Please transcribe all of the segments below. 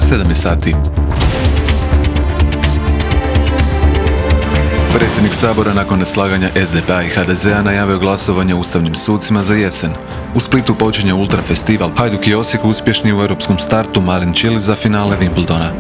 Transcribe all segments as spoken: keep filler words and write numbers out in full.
sedam je sati. Predsjednik Sabora nakon neslaganja es de pe a i ha de ze a najavio glasovanje o ustavnim sucima za jesen. U Splitu počinje Ultra festival. Hajduk i Osijek uspješni u europskom startu, Marin Cilic za finale Wimbledona.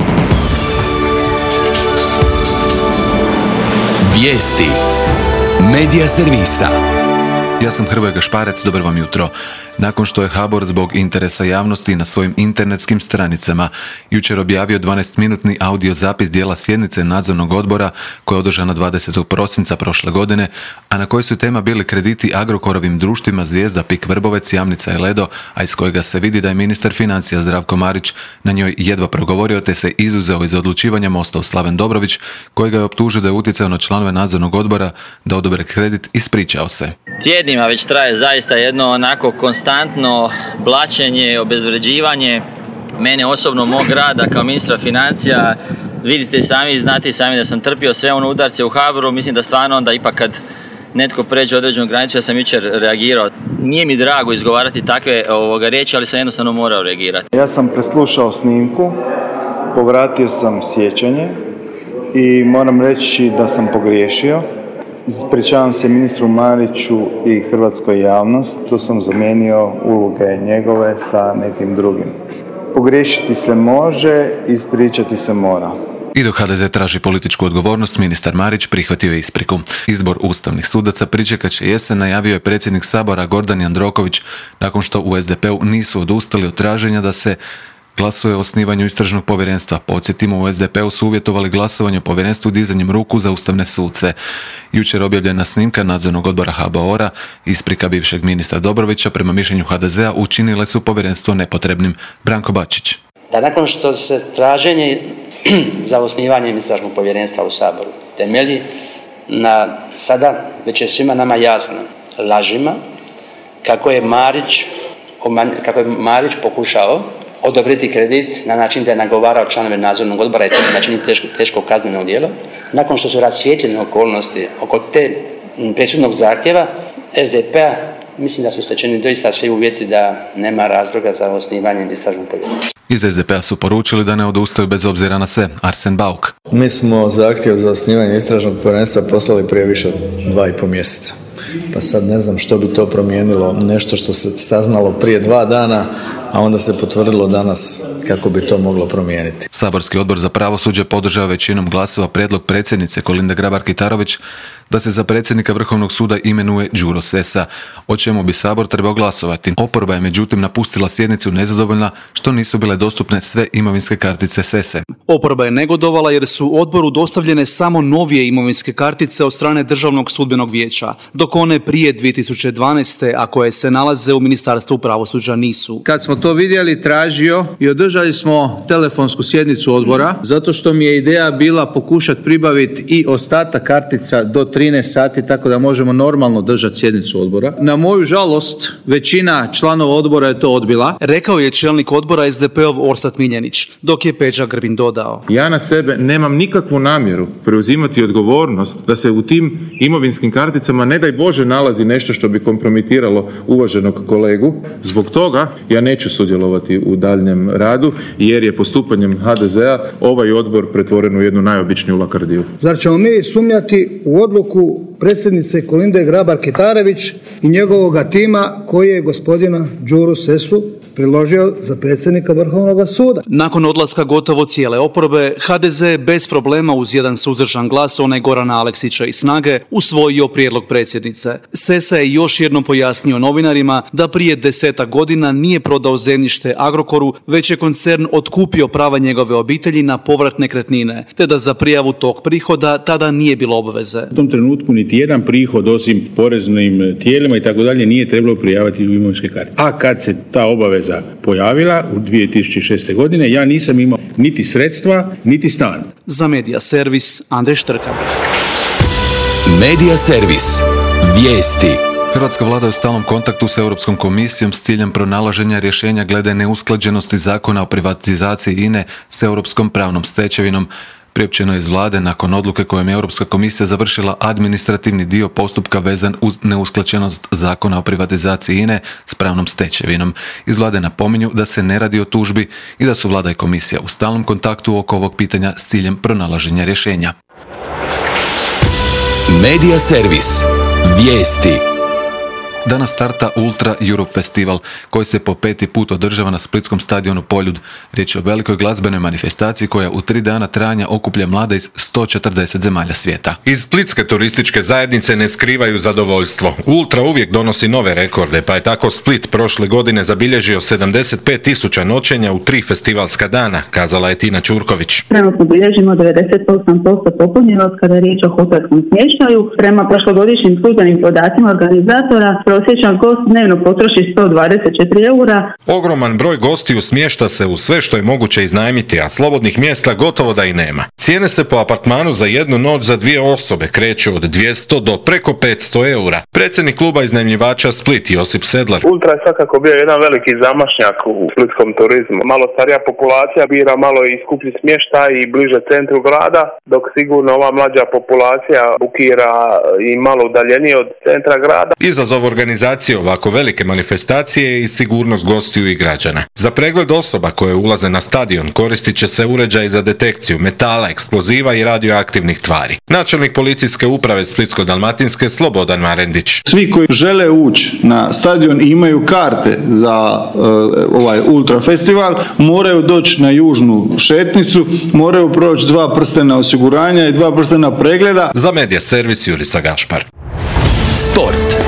Vijesti Medija servisa. Ja sam Hrvoje Gašparec, dobro vam jutro. Nakon što je ha bo er zbog interesa javnosti na svojim internetskim stranicama jučer objavio dvanaestminutni audio zapis dijela sjednice nadzornog odbora koja je održana dvadesetog prosinca prošle godine, a na kojoj su tema bili krediti Agrokorovim društvima Zvijezda, Pik Vrbovec, Jamnica i Ledo, a iz kojega se vidi da je ministar financija Zdravko Marić na njoj jedva progovorio te se izuzeo iz odlučivanja Mostov Slaven Dobrović, kojega je optužio da je utjecao na članove nadzornog odbora da odobre kredit, ispričao se. Tjednima već traje zaista jedno onako konstantno blaćenje, obezvređivanje mene osobno, mog rada kao ministra financija. Vidite i sami, znate i sami da sam trpio sve ono udarce u ha bo er-u. Mislim da stvarno onda ipak kad netko pređe određenu granicu, ja sam jučer reagirao. Nije mi drago izgovarati takve ovoga riječi, ali sam jednostavno morao reagirati. Ja sam preslušao snimku, povratio sam sjećanje i moram reći da sam pogriješio. Ispričavam se ministru Mariću i hrvatskoj javnosti, tu sam zamijenio uloge njegove sa nekim drugim. Pogriješiti se može, ispričati se mora. I dok ha de ze traži političku odgovornost, ministar Marić prihvatio je ispriku. Izbor ustavnih sudaca pričekat će jesen, najavio je predsjednik Sabora Gordan Jandroković nakon što u es de pe u nisu odustali od traženja da se glasuje o osnivanju istražnog povjerenstva. Podsjetimo, u es de pe u su uvjetovali glasovanje o povjerenstvu dizanjem ruku za ustavne suce. Jučer objavljena snimka nadzornog odbora ha bo er-a, isprika bivšeg ministra Dobrovića, prema mišljenju ha de ze a učinile su povjerenstvo nepotrebnim. Branko Bačić. Da nakon što se traženje za osnivanje istražnog povjerenstva u Saboru temelji na sada već je svima nama jasno lažima kako je Marić, kako je Marić pokušao odobriti kredit na način da je nagovarao članove nadzornog odbora i to načiniti teško, teško kazneno djelo. Nakon što su rasvijetljene okolnosti oko te presudnog zahtjeva es de pe a, mislim da su stečeni doista svi uvjeti da nema razloga za osnivanje istražnog povjerenstva. Iz es de pe a su poručili da ne odustaju bez obzira na sve. Arsen Bauk. Mi smo zahtjev za osnivanje istražnog povjerenstva poslali prije više od dva i pol mjeseca. Pa sad ne znam što bi to promijenilo, nešto što se saznalo prije dva dana, a onda se potvrdilo danas kako bi to moglo promijeniti. Saborski odbor za pravosuđe podržao većinom glasova prijedlog predsjednice Kolinde Grabar-Kitarović da se za predsjednika Vrhovnog suda imenuje Đuro Sessa, o čemu bi Sabor trebao glasovati. Oporba je međutim napustila sjednicu nezadovoljna što nisu bile dostupne sve imovinske kartice Sesse. Oporba je negodovala jer su odboru dostavljene samo novije imovinske kartice od strane Državnog sudbenog vijeća, dok one prije dvije tisuće dvanaeste, a koje se nalaze u Ministarstvu pravosuđa, nisu. Kad smo to vidjeli, tražio i održali smo telefonsku sjednicu odbora, zato što mi je ideja bila pokušati pribaviti i ostatak kartica do trinaest sati, tako da možemo normalno držati sjednicu odbora. Na moju žalost, većina članova odbora je to odbila. Rekao je čelnik odbora es de pe ov Orsat Miljenić, dok je Peđa Grbin dodao: Ja na sebe nemam nikakvu namjeru preuzimati odgovornost da se u tim imovinskim karticama ne daj Bože nalazi nešto što bi kompromitiralo uvaženog kolegu. Zbog toga ja neću sudjelovati u daljnjem radu jer je postupanjem ha de ze a ovaj odbor pretvoren u jednu najobičniju lakrdiju. Zar ćemo mi sumnjati u odluku predsjednice Kolinde Grabar-Kitarović i njegovoga tima koji je gospodina Đuru Sessu predložio za predsjednika Vrhovnog suda? Nakon odlaska gotovo cijele oporbe, ha de ze bez problema uz jedan suzdržan glas onaj Gorana Aleksića i Snage usvojio prijedlog predsjednice. Sessa je još jednom pojasnio novinarima da prije desetak godina nije prodao zemljište Agrokoru, već je koncern otkupio prava njegove obitelji na povrat nekretnine, te da za prijavu tog prihoda tada nije bilo obveze. U tom trenutku niti jedan prihod osim poreznim tijelima i tako dalje nije trebalo prijaviti u imovinske karte. A kad se ta obaveza pojavila u dvije tisuće šeste. godine, ja nisam imao niti sredstva, niti stan. Za Medija servis Andrej Štrka. Medija servis. Vijesti. Hrvatska vlada je u stalnom kontaktu s Europskom komisijom s ciljem pronalaženja rješenja glede neusklađenosti zakona o privatizaciji I N E s europskom pravnom stečevinom. Priopćeno je iz vlade nakon odluke kojom je Europska komisija završila administrativni dio postupka vezan uz neusklađenost zakona o privatizaciji I N E s pravnom stečevinom. Iz vlade napominju da se ne radi o tužbi i da su vlada i komisija u stalnom kontaktu oko ovog pitanja s ciljem pronalaženja rješenja. Medija servis. Vijesti. Danas starta Ultra Europe Festival koji se po peti put održava na splitskom stadionu Poljud. Riječ je o velikoj glazbenoj manifestaciji koja u tri dana trajanja okuplja mlade iz sto četrdeset zemalja svijeta. Iz splitske turističke zajednice ne skrivaju zadovoljstvo. Ultra uvijek donosi nove rekorde, pa je tako Split prošle godine zabilježio sedamdeset pet tisuća noćenja u tri festivalska dana, kazala je Tina Ćurković. Trenutno bilježimo devedeset osam posto popunjenost kada je riječ o hotelskom smještaju. Prema prošlogodišnjim službenim podacima organizatora, prosječan gost dnevno potroši sto dvadeset četiri eura. Ogroman broj gostiju smješta se u sve što je moguće iznajmiti, a slobodnih mjesta gotovo da i nema. Cijene se po apartmanu za jednu noć za dvije osobe kreću od dvjesto do preko petsto eura. Predsjednik kluba iznajmljivača Split Josip Sedlar. Ultra je svakako bio jedan veliki zamašnjak u splitskom turizmu. Malo starija populacija bira malo i skuplji smještaj i bliže centru grada, dok sigurno ova mlađa populacija bukira i malo udaljenije od centra grada. Izazov organizacije ovako velike manifestacije je i sigurnost gostiju i građana. Za pregled osoba koje ulaze na stadion koristit će se uređaj za detekciju metala, eksploziva i radioaktivnih tvari. Načelnik policijske uprave Splitsko-dalmatinske Slobodan Marendić. Svi koji žele ući na stadion i imaju karte za uh, ovaj Ultra festival moraju doći na južnu šetnicu, moraju proći dva prstena osiguranja i dva prstena pregleda. Za Medija servis Jurisa Gašpar. Sport.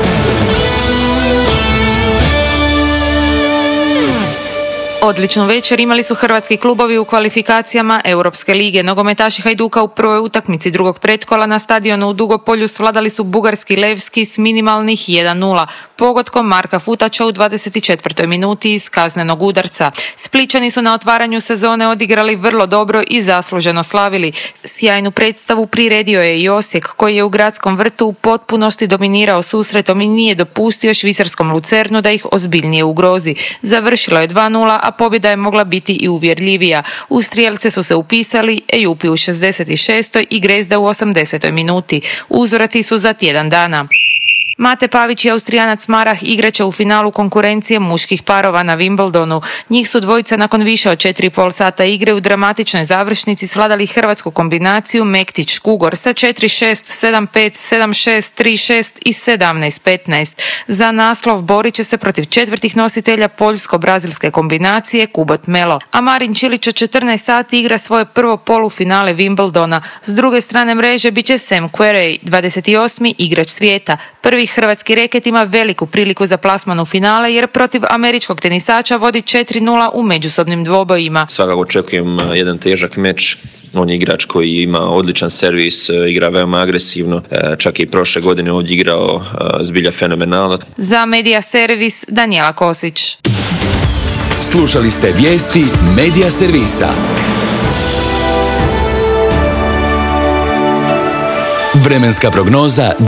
Odličnu večer imali su hrvatski klubovi u kvalifikacijama Europske lige. Nogometaši Hajduka u prvoj utakmici drugog pretkola na stadionu u Dugopolju svladali su bugarski Levski s minimalnih jedan nula. Pogodkom Marka Futača u dvadeset četvrtoj minuti iz kaznenog udarca. Splićani su na otvaranju sezone odigrali vrlo dobro i zasluženo slavili. Sjajnu predstavu priredio je i Osijek koji je u gradskom vrtu u potpunosti dominirao susretom i nije dopustio švicarskom Lucernu da ih ozbiljnije ugrozi. Završilo je dva nula, a pobjeda je mogla biti i uvjerljivija. U strijelce su se upisali Ejupi u šezdeset šestoj i Grezda u osamdesetoj minuti. Uzorati su za tjedan dana. Mate Pavić i Austrijanac Marah igraće u finalu konkurencije muških parova na Wimbledonu. Njih su dvojica nakon više od četiri i pol sata igre u dramatičnoj završnici svladali hrvatsku kombinaciju Mektić-Škugor sa četiri šest, sedam pet, sedam šest, tri šest i sedamnaest petnaest. Za naslov borit će se protiv četvrtih nositelja poljsko-brazilske kombinacije Kubot-Melo. A Marin Čilić od četrnaest sati igra svoje prvo polufinale Wimbledona. S druge strane mreže bit će Sam Querrey, dvadeset osmi igrač svijeta. Prvi hrvatski reket ima veliku priliku za plasman u finale jer protiv američkog tenisača vodi četiri nula u međusobnim dvobojima. Svakako očekujem jedan težak meč. On je igrač koji ima odličan servis, igra veoma agresivno, čak i prošle godine ovdje igrao zbilja fenomenalno. Za Medija servis Danijela Kosić. Slušali ste vijesti Medija servisa. Vremenska prognoza